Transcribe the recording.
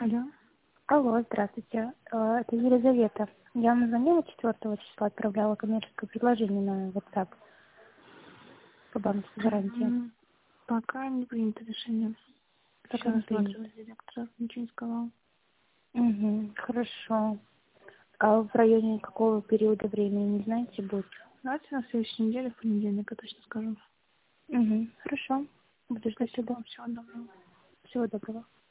Алло. Алло, здравствуйте. Это Елизавета. Я вам звонила 4 числа, отправляла коммерческое предложение на WhatsApp по банковской гарантии. Пока не принято решение. Пока Еще не принято. рассматривать директора, ничего не сказал. Угу, хорошо. А в районе какого периода времени, не знаете, будет? Давайте на следующей неделе, в понедельник, я точно скажу. Угу, хорошо. Буду ждать Спасибо тогда. вам, всего доброго. Всего доброго.